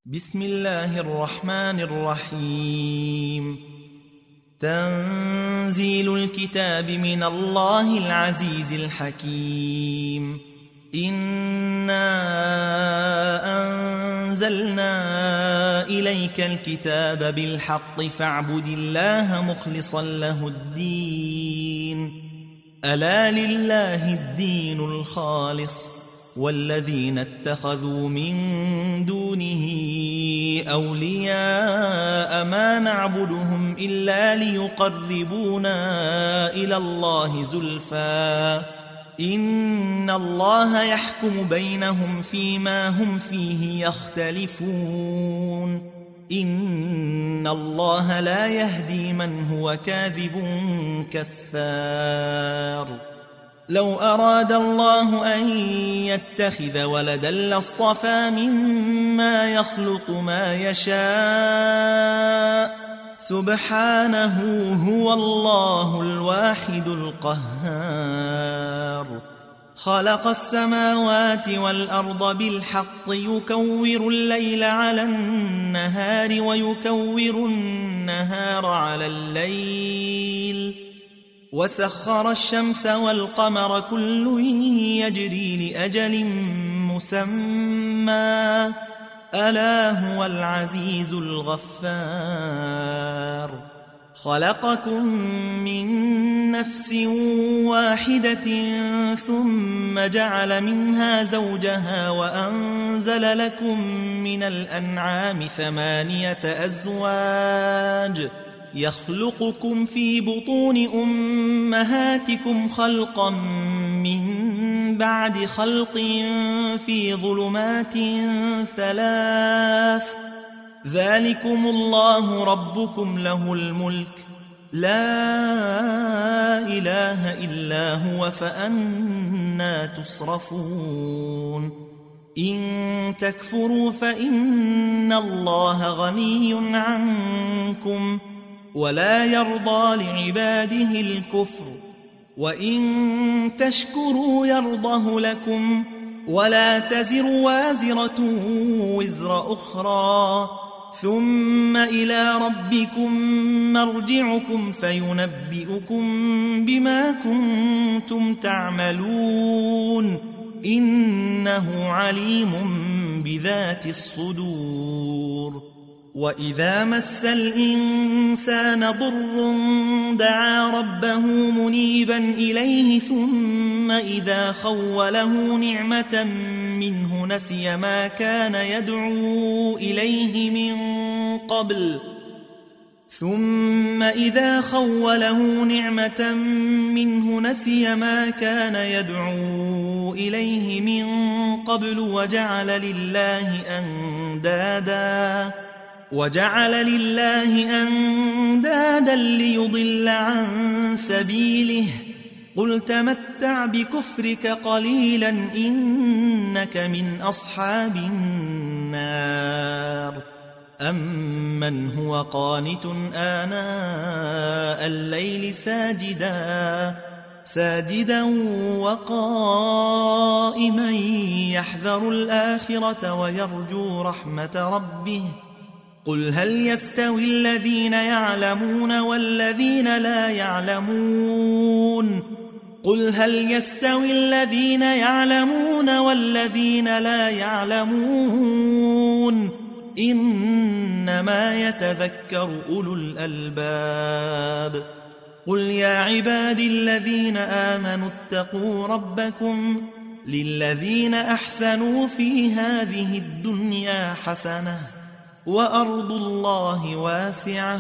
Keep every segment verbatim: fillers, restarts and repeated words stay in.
بسم الله الرحمن الرحيم. تنزيل الكتاب من الله العزيز الحكيم. إنا أنزلنا إليك الكتاب بالحق فاعبد الله مخلصا له الدين. ألا لله الدين الخالص والذين اتخذوا من دونه أولياء ما نعبدهم إلا ليقربونا إلى الله زلفى إن الله يحكم بينهم فيما هم فيه يختلفون. إن الله لا يهدي من هو كاذب كفار. لو أراد الله أن يتخذ ولدا لاصطفى مما يخلق ما يشاء سبحانه هو الله الواحد القهار. خلق السماوات والأرض بالحق يكور الليل على النهار ويكور النهار على الليل وسخر الشمس والقمر كل يجري لأجل مسمى ألا هو العزيز الغفار. خلقكم من نفس واحدة ثم جعل منها زوجها وأنزل لكم من الأنعام ثمانية أزواج يخلقكم في بطون أمهاتكم خلقا من بعد خلق في ظلمات ثلاث ذلكم الله ربكم له الملك لا إله إلا هو فأنى تصرفون. إن تكفروا فإن الله غني عنكم ولا يرضى لعباده الكفر وإن تشكروا يرضه لكم ولا تزر وازرة وزر أخرى ثم إلى ربكم مرجعكم فينبئكم بما كنتم تعملون إنه عليم بذات الصدور. وإذا مس الإنسان ضر دعا ربه منيبا إليه ثم إذا خوله نعمة منه نسي ما كان يدعو إليه من قبل ثم إذا خوله نعمة منه نسي ما كان يدعو إليه من قبل وجعل لله أندادا وجعل لله أندادا ليضل عن سبيله قل تمتع بكفرك قليلا إنك من أصحاب النار. أمن هو قانت آناء الليل ساجدا ساجدا وقائما يحذر الآخرة ويرجو رحمة ربه قل هل يستوي الذين يعلمون والذين لا يعلمون قل هل يستوي الذين يعلمون والذين لا يعلمون إنما يتذكر أولو الألباب. قل يا عبادي الذين آمنوا اتقوا ربكم للذين أحسنوا في هذه الدنيا حسنة وأرض الله واسعة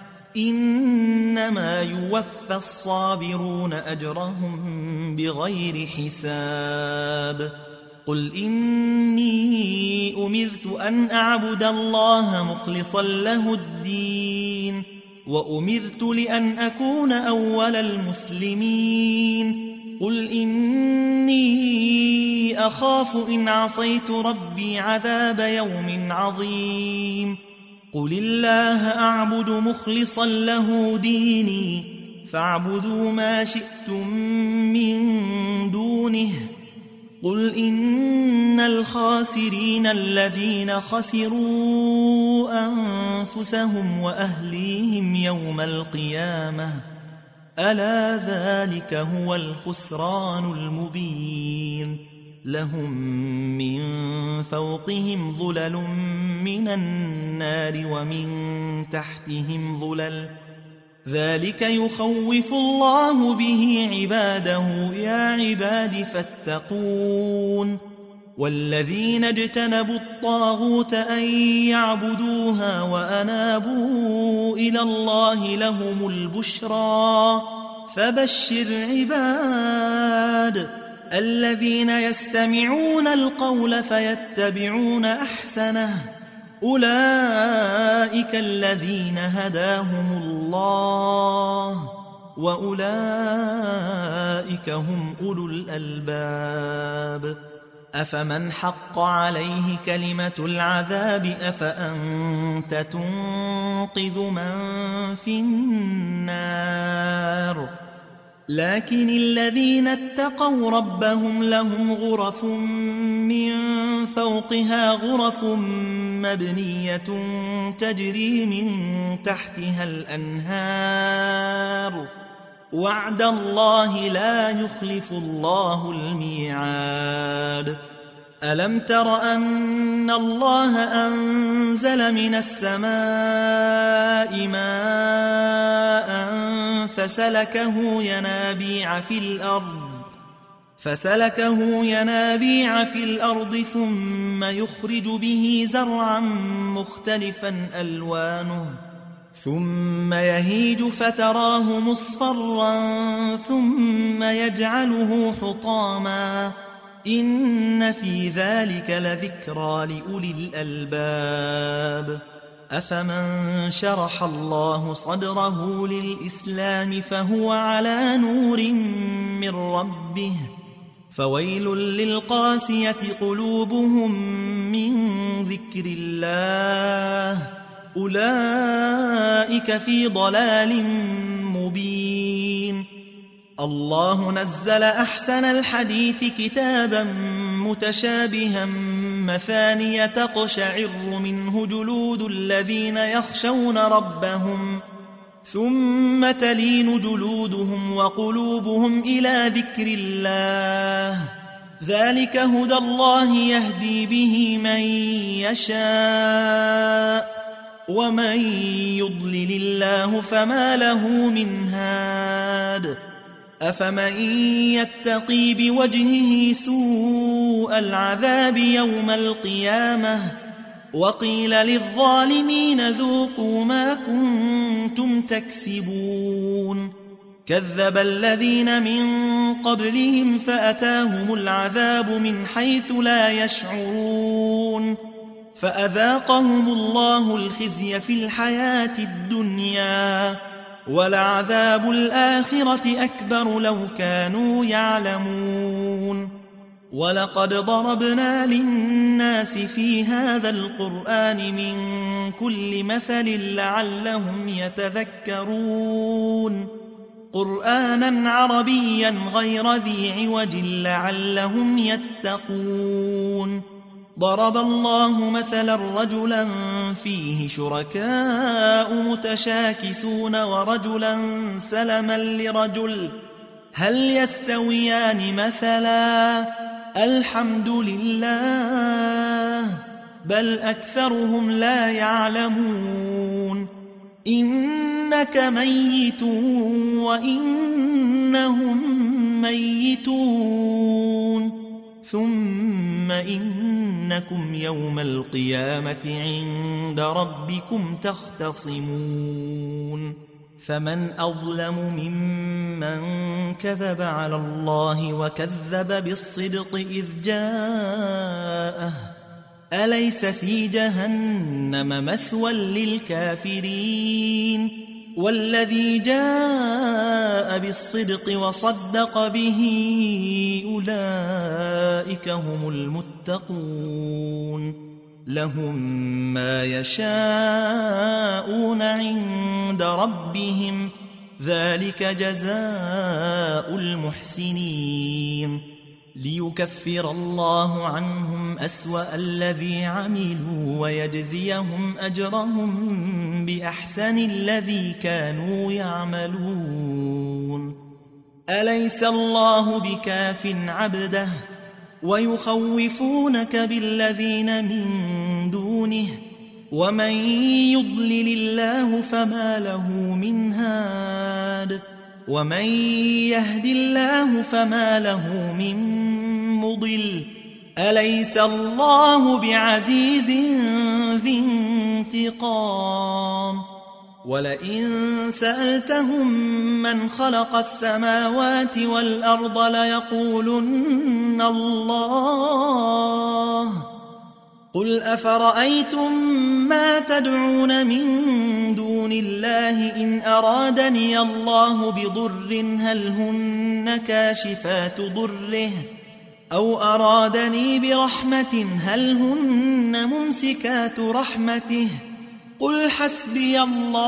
إنما يوفى الصابرون أجرهم بغير حساب. قل إني أمرت أن أعبد الله مخلصا له الدين وأمرت لأن أكون أول المسلمين. قل إني أخاف إن عصيت ربي عذاب يوم عظيم. قل الله أعبد مخلصا له ديني فاعبدوا ما شئتم من دونه قل إن الخاسرين الذين خسروا أنفسهم وأهليهم يوم القيامة ألا ذلك هو الخسران المبين لهم من فوقهم ظلل من النار ومن تحتهم ظلل ذلك يخوف الله به عباده يا عباد فاتقون والذين اجتنبوا الطاغوت أن يعبدوها وأنابوا إلى الله لهم البشرى فبشر عباد الذين يستمعون القول فيتبعون أحسنه أولئك الذين هداهم الله وأولئك هم أولو الألباب أفمن حق عليه كلمة العذاب أفأنت تنقذ من في النار لكن الذين اتقوا ربهم لهم غرف من فوقها غرف مبنية تجري من تحتها الأنهار وعد الله لا يخلف الله الميعاد ألم تر أن الله أنزل من السماء ماء فسلكه ينابيع في الأرض فسلكه ينابيع في الأرض ثم يخرج به زرعا مختلفا ألوانه ثم يهيج فتراه مصفرا ثم يجعله حطاما إن في ذلك لذكرى لأولي الألباب أفمن شرح الله صدره للإسلام فهو على نور من ربه فويل للقاسية قلوبهم من ذكر الله أولئك في ضلال مبين الله نزل أحسن الحديث كتابا متشابها مثانية تقشعر منه جلود الذين يخشون ربهم ثم تلين جلودهم وقلوبهم إلى ذكر الله ذلك هدى الله يهدي به من يشاء ومن يضلل الله فما له من هاد أفمن يتقي بوجهه سوء العذاب يوم القيامة وقيل للظالمين ذوقوا ما كنتم تكسبون كذب الذين من قبلهم فأتاهم العذاب من حيث لا يشعرون فأذاقهم الله الخزي في الحياة الدنيا ولعذاب الآخرة أكبر لو كانوا يعلمون ولقد ضربنا للناس في هذا القرآن من كل مثل لعلهم يتذكرون قرآنا عربيا غير ذي عوج لعلهم يتقون ضرب الله مثلا رجلا فيه شركاء متشاكسون ورجلا سلما لرجل هل يستويان مثلا الحمد لله بل أكثرهم لا يعلمون إنك ميت وإنهم ميتون ثم إنكم يوم القيامة عند ربكم تختصمون فمن أظلم ممن كذب على الله وكذب بالصدق إذ جاءه أليس في جهنم مثوى للكافرين والذي جاء بالصدق وصدق به أولئك هم المتقون لهم ما يشاءون عند ربهم ذلك جزاء المحسنين ليكفر الله عنهم أسوأ الذي عملوا ويجزيهم أجرهم بأحسن الذي كانوا يعملون. أليس الله بكاف عبده ويخوفونك بالذين من دونه ومن يضلل الله فما له من هاد ومن يهد الله فما له من مضل. أليس الله بعزيز ذي انتقام. ولئن سألتهم من خلق السماوات والأرض ليقولن الله. قل أفرأيتم ما تدعون من دون الله إن أرادني الله بضر هل هن كاشفات ضره أو أرادني برحمة هل هن ممسكات رحمته. قل حسبي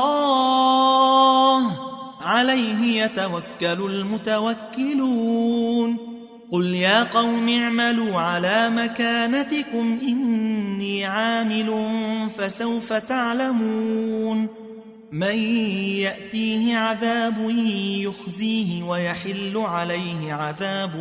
الله عليه يتوكل المتوكلون. قل يا قوم اعملوا على مكانتكم إني عامل فسوف تعلمون من يأتيه عذاب يخزيه ويحل عليه عذاب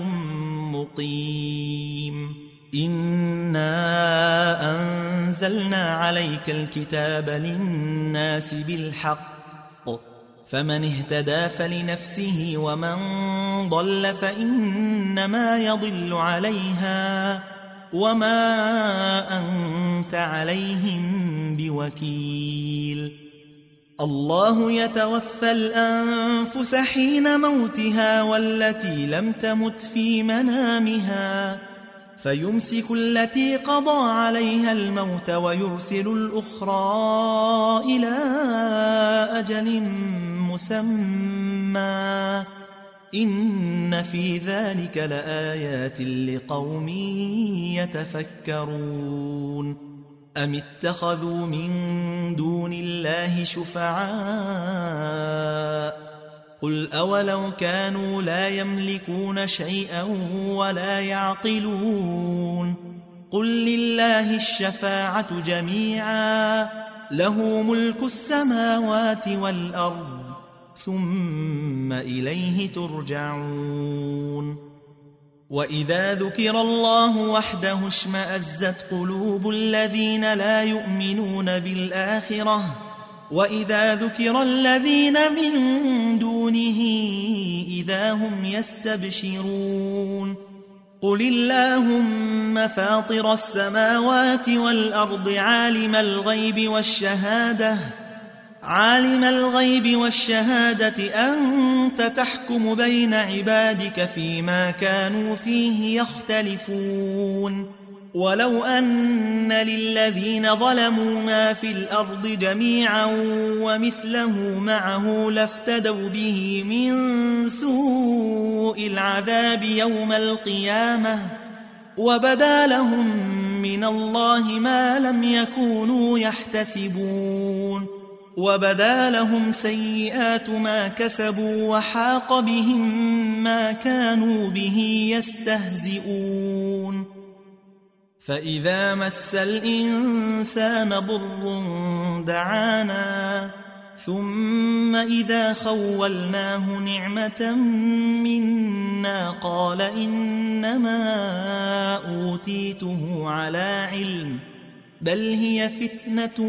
مقيم. إنا أنزلنا عليك الكتاب للناس بالحق فمن اهتدى فلنفسه ومن ضل فإنما يضل عليها وما أنت عليهم بوكيل. الله يتوفى الأنفس حين موتها والتي لم تمت في منامها فيمسك التي قضى عليها الموت ويرسل الأخرى إلى أجل مسمى إن في ذلك لآيات لقوم يتفكرون. أم اتخذوا من دون الله شفعاء قل أولو كانوا لا يملكون شيئا ولا يعقلون. قل لله الشفاعة جميعا له ملك السماوات والأرض ثم إليه ترجعون. وإذا ذكر الله وحده اشمأزت قلوب الذين لا يؤمنون بالآخرة وإذا ذكر الذين من دونه إذا هم يستبشرون. قل اللهم فاطر السماوات والأرض عالم الغيب والشهادة عالم الغيب والشهادة أنت تحكم بين عبادك فيما كانوا فيه يختلفون. ولو أن للذين ظلموا ما في الأرض جميعا ومثله معه لافتدوا به من سوء العذاب يوم القيامة وبدا لهم من الله ما لم يكونوا يحتسبون. وبدا لهم سيئات ما كسبوا وحاق بهم ما كانوا به يستهزئون. فإذا مس الإنسان ضر دعانا ثم إذا خولناه نعمة منا قال إنما أوتيته على علم بل هي فتنة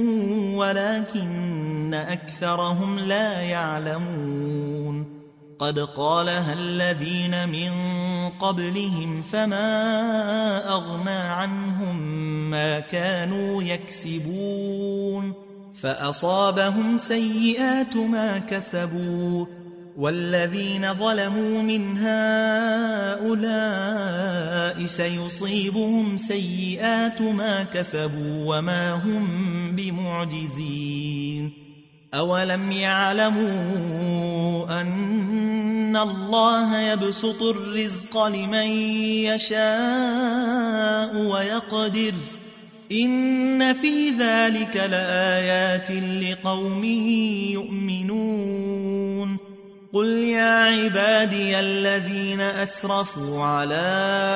ولكن أكثرهم لا يعلمون. قد قالها الذين من قبلهم فما أغنى عنهم ما كانوا يكسبون فأصابهم سيئات ما كسبوا والذين ظلموا من هؤلاء سيصيبهم سيئات ما كسبوا وما هم بمعجزين. أولم يعلموا أن الله يبسط الرزق لمن يشاء ويقدر إن في ذلك لآيات لقوم يؤمنون. قل يا عبادي الذين أسرفوا على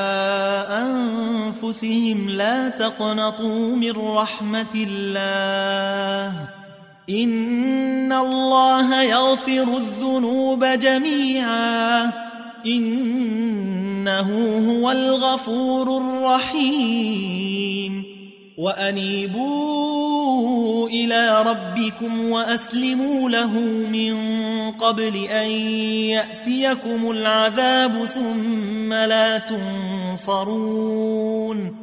أنفسهم لا تقنطوا من رحمة الله إن الله يغفر الذنوب جميعا إنه هو الغفور الرحيم وأنيبوا إلى ربكم وأسلموا له من قبل أن يأتيكم العذاب ثم لا تنصرون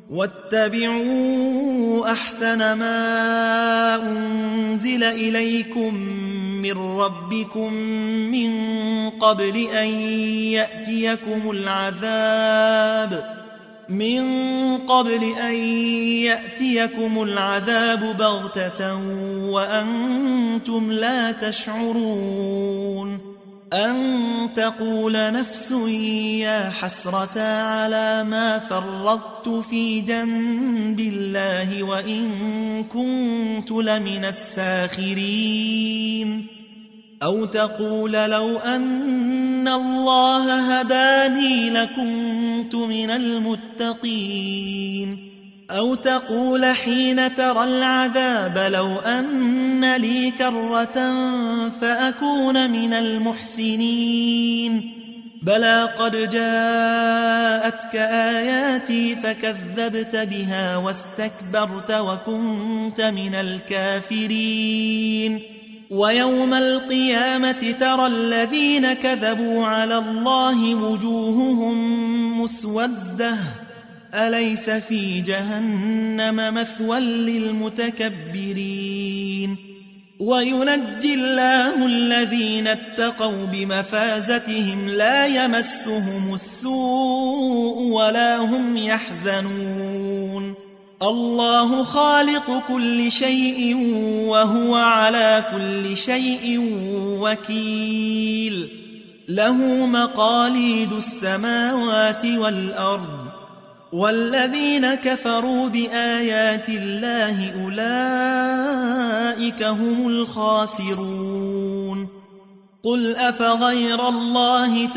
واتبعوا أحسن ما أنزل إليكم من ربكم من قبل أن يأتيكم العذاب من قبل أن يأتيكم العذاب بغتة وأنتم لا تشعرون أن تقول نفس يا حسرة على ما فرطت في جنب الله وإن كنت لمن الساخرين أو تقول لو أن الله هداني لكنت من المتقين أو تقول حين ترى العذاب لو أن لي كرة فأكون من المحسنين بلى قد جاءتك آياتي فكذبت بها واستكبرت وكنت من الكافرين ويوم القيامة ترى الذين كذبوا على الله وجوههم مسودة أليس في جهنم مثوى للمتكبرين وينجي الله الذين اتقوا بمفازتهم لا يمسهم السوء ولا هم يحزنون الله خالق كل شيء وهو على كل شيء وكيل له مقاليد السماوات والأرض والذين كفروا بآيات الله أولئك هم الخاسرون قل أفغير الله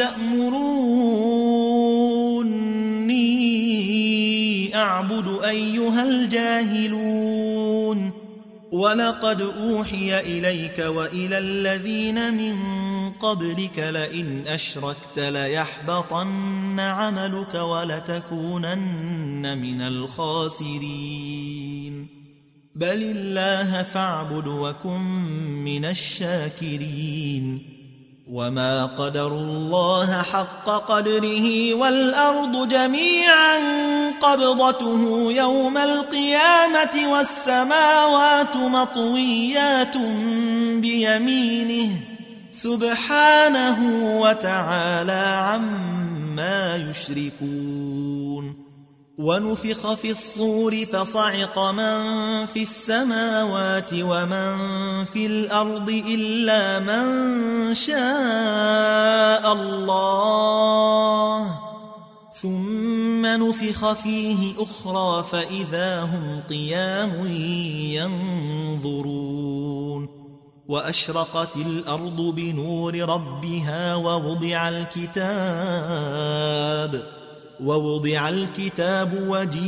تأمروني أعبد أيها الجاهلون ولقد أوحي إليك وإلى الذين من قبلك لئن أشركت ليحبطن عملك ولتكونن من الخاسرين بل الله فاعبد وكن من الشاكرين وما قدروا الله حق قدره والأرض جميعا قبضته يوم القيامة والسماوات مطويات بيمينه سبحانه وتعالى عما يشركون ونفخ في الصور فصعق من في السماوات ومن في الأرض إلا من شاء الله ثم نفخ فيه أخرى فإذا هم قيام ينظرون وأشرقت الأرض بنور ربها ووضع الكتاب ووضع الكتاب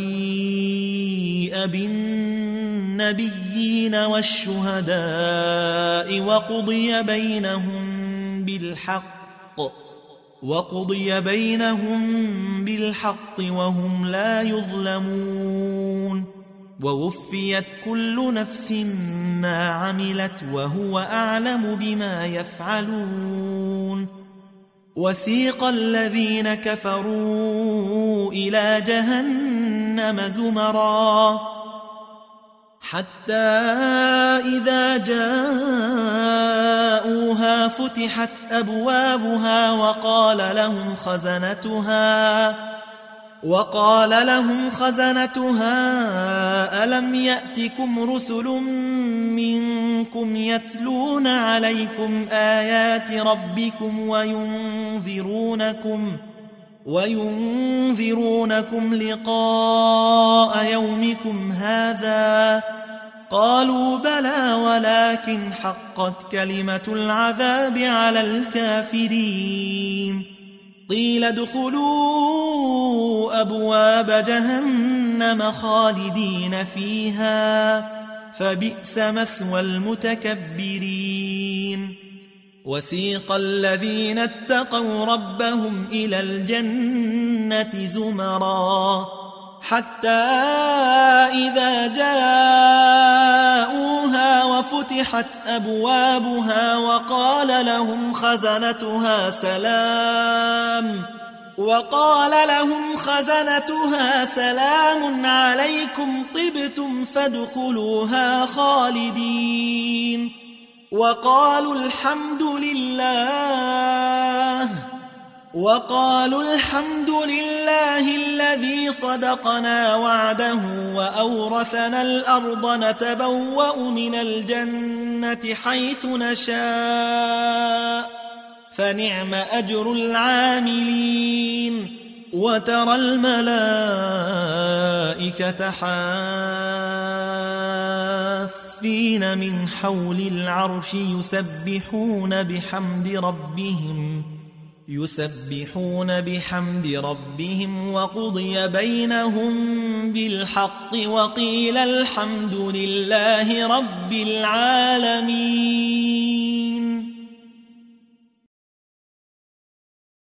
وجيء بالنبيين والشهداء وقضي بينهم بالحق وقضي بينهم بالحق وهم لا يظلمون ووفيت كل نفس ما عملت وهو أعلم بما يفعلون وسيق الذين كفروا إلى جهنم زمرا حتى إذا جاءوها فتحت أبوابها وقال لهم خزنتها وقال لهم خزنتها ألم يأتكم رسل منكم يتلون عليكم آيات ربكم وينذرونكم وينذرونكم لقاء يومكم هذا قالوا بلى ولكن حقت كلمة العذاب على الكافرين قيل ادخلوا أبواب جهنم خالدين فيها فبئس مثوى المتكبرين وسيق الذين اتقوا ربهم إلى الجنة زمرا حتى إذا جاءوها وفتحت أبوابها وقال لهم خزنتها سلام وقال لهم خزنتها سلام عليكم طبتم فادخلوها خالدين وقالوا الحمد لله وقالوا الحمد لله الذي صدقنا وعده وأورثنا الأرض نتبوأ من الجنة حيث نشاء فنعم أجر العاملين وترى الملائكة حافين من حول العرش يسبحون بحمد ربهم يسبحون بحمد ربهم وقضي بينهم بالحق وقيل الحمد لله رب العالمين